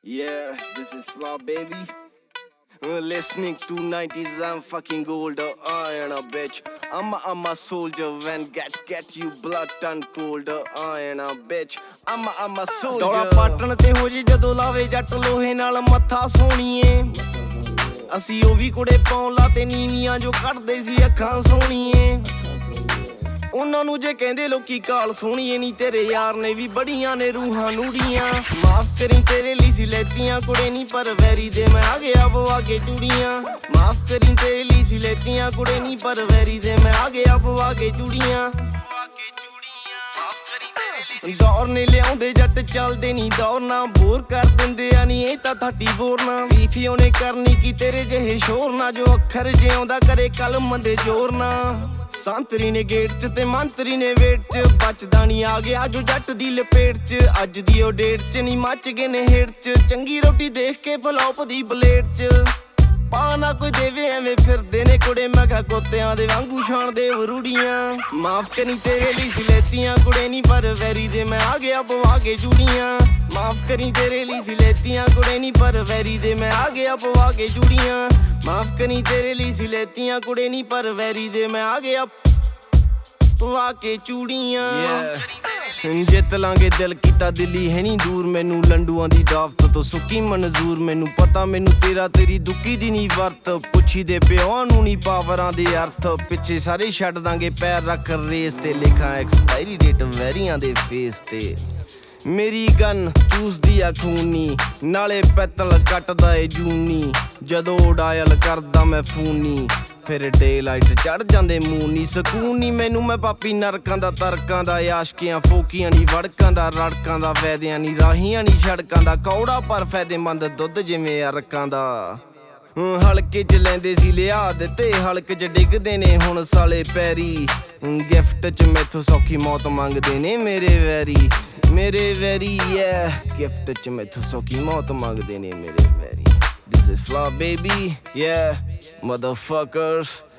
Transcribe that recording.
Yeah, this is Flaw baby. Listening to 90s, I'm fucking older. I ain't a bitch. I'm a soldier. When get you blood turn colder. I ain't a bitch. I'm a soldier. ਡੋਲਾ ਪਾਟਣ ਤੇ ਹੋ ਜੀ ਜਦੋਂ ਲਾਵੇ ਜੱਟ ਲੋਹੇ ਨਾਲ ਮੱਥਾ ਸੋਣੀਏ ਅਸੀਂ ਉਹ ਵੀ ਕੁੜੇ ਪਾਉਣ ਲਾਤੇ ਨੀਵੀਆਂ ਜੋ ਕੱਢਦੇ ਸੀ ਅੱਖਾਂ ਸੋਣੀਏ ਉਹਨਾਂ ਨੂੰ ਜੇ ਕਹਿੰਦੇ ਲੋਕੀ ਕਾਲ ਸੋਹਣੀਏ ਨੀ ਤੇਰੇ ਯਾਰ ਨੇ ਵੀ ਬੜੀਆਂ ਨੇ ਰੂਹਾਂ ਨੂੜੀਆਂ ਮਾਫ ਕਰੀ ਤੇਰੇ ਲਈ ਸੀ ਲੈਤੀਆਂ ਕੁੜੇ ਨੀ ਪਰ ਵੈਰੀ ਦੇ ਮੈਂ ਆ ਗਿਆ ਬਵਾ ਕੇ ਚੂੜੀਆਂ ਮਾਫ ਕਰੀ ਤੇਰੇ ਲਈ ਸੀ ਲੈਤੀਆਂ ਕੁੜੇ ਨੀ ਪਰ ਵੈਰੀ ਦੇ ਮੈਂ ਆ ਗਿਆ ਬਵਾ ਕੇ ਚੂੜੀਆਂ ਦੌਰ ਨੇ ਲਿਆਉਂਦੇ ਜੱਟ ਚੱਲਦੇ ਨੀ ਦੌਰ ਨਾ ਬੋਰ ਕਰ ਦਿੰਦੇ ਆ ਨੀ ਇਹ ਤਾਂ ਤੁਹਾਡੀ ਬੋਰ ਨਾ ਬੀਫੀ ਉਹਨੇ ਕਰਨੀ ਕੀ ਤੇਰੇ ਜਿਹੇ ਸ਼ੋਰ ਨਾ ਜੋ ਅੱਖਰ ਜਿਉਂਦਾ ਕਰੇ ਕਲਮ ਦੇ ਜ਼ੋਰ ਨਾ ਸੰਤਰੀ ਨੇ ਗੇਟ 'ਚ ਤੇ ਮੰਤਰੀ ਨੇ ਵੇਟ 'ਚ ਬਚਦਾ ਨੀ ਆ ਗਿਆ ਜੋ ਜੱਟ ਦੀ ਲਪੇਟ 'ਚ ਅੱਜ ਦੀ ਉਹ ਡੇਟ 'ਚ ਨੀ ਮੱਚ ਗਏ ਨੇ ਹੇਠ 'ਚ ਚੰਗੀ ਰੋਟੀ ਦੇਖ ਕੇ ਫਲੋਪ ਦੀ ਪਲੇਟ 'ਚ ਪਾ ਨਾ ਕੋਈ ਦੇਵੇ ਐਵੇਂ ਫਿਰਦੇ ਨੇ ਕੁੜੇ ਮੈਂ ਕਿਹਾ ਕੁੱਤਿਆਂ ਦੇ ਵਾਂਗੂ ਛਾਣਦੇ ਵਰੂੜੀਆਂ ਮਾਫ ਕਰੀ ਤੇਰੇ ਲਈ ਸੀ ਲੈਤੀਆਂ ਕੁੜੇ ਨੀ ਪਰ ਵੈਰੀ ਦੇ ਮੈਂ ਆ ਗਿਆ ਪਵਾ ਕੇ ਚੂੜੀਆਂ ਮਾਫ ਕਰੀ ਤੇਰੇ ਲਈ ਸੀ ਲੈਤੀਆਂ ਕੁੜੇ ਨੀ ਪਰ ਵੈਰੀ ਦੇ ਮੈਂ ਆ ਗਿਆ ਪਵਾ ਕੇ ਚੂੜੀਆਂ ਮਾਫ ਕਰੀ ਤੇਰੇ ਲਈ ਸੀ ਲੈਤੀਆਂ ਕੁੜੇ ਨੀ ਪਰ ਵੈਰੀ ਦੇ ਮੈਂ ਆ ਗਿਆ ਪਵਾ ਕੇ ਚੂੜੀਆਂ ਜਿੱਤ ਲਾਂਗੇ ਦਿਲ ਕੀਤਾ ਦਿੱਲੀ ਹੈ ਨੀ ਦੂਰ ਮੈਨੂੰ ਲੰਡੂਆਂ ਦੀ ਦਾਵਤ ਤੋਂ ਸੁੱਕੀ ਮਨਜ਼ੂਰ ਮੈਨੂੰ ਪਤਾ ਮੈਨੂੰ ਤੇਰੀ ਦੁੱਕੀ ਦੀ ਨੀ ਵਰਤ ਪੁੱਛੀ ਦੇ ਪਿਓਾਂ ਨੂੰ ਨੀ ਪਾਵਰਾਂ ਦੇ ਅਰਥ ਪਿੱਛੇ ਸਾਰੇ ਛੱਡ ਦਾਂਗੇ ਪੈਰ ਰੱਖ ਰੇਸ ਤੇ ਲਿਖਾਂ ਐਕਸਪਾਇਰੀ ਡੇਟ ਵੈਰੀਆਂ ਦੇ ਫੇਸ ਤੇ ਮੇਰੀ ਗਨ ਚੂਸਦੀ ਆ ਖੂਨੀ ਨਾਲੇ ਪੈਤਲ ਕੱਟਦਾ ਏ ਜੂਨੀ ਜਦੋਂ ਡਾਇਲ ਕਰਦਾ ਮੈਂ ਫੂਨੀ ਫਿਰ ਡੇ ਲਾਈਟ ਚੜ ਜਾਂਦੇ ਮੂੰਹ ਨੀ ਸਕੂਨ ਨੀ ਮੈਨੂੰ ਮੈਂ ਪਾਪੀ ਨਰਕਾਂ ਦਾ ਤਰਕਾਂ ਦਾ ਆਸ਼ਕੀਆਂ ਫੋਕੀਆਂ ਨੀ ਵੜਕਾਂ ਦਾ ਰੜਕਾਂ ਦਾ ਵੈਦਿਆਂ ਨੀ ਰਾਹੀਆਂ ਨੀ ਸੜਕਾਂ ਦਾ ਕੌੜਾ ਪਰ ਫਾਇਦੇਮੰਦ ਦੁੱਧ ਜਿਵੇਂ ਅਰਕਾਂ ਦਾ ਹਲਕੇ 'ਚ ਲੈਂਦੇ ਸੀ ਲਿਆ ਦਿੱਤੇ ਹਲਕ 'ਚ ਡਿੱਗਦੇ ਨੇ ਹੁਣ ਸਾਲੇ ਪੈਰੀ ਗਿਫਟ 'ਚ ਮੈਥੋਂ ਸੌਖੀ ਮੌਤ ਮੰਗਦੇ ਨੇ ਮੇਰੇ ਵੈਰੀ ਗਿਫਟ 'ਚ ਮੈਥੋਂ ਸੌਖੀ ਮੌਤ ਮੰਗਦੇ ਨੇ ਮੇਰੇ ਵੈਰੀ This is Flaw baby, yeah, motherfuckers.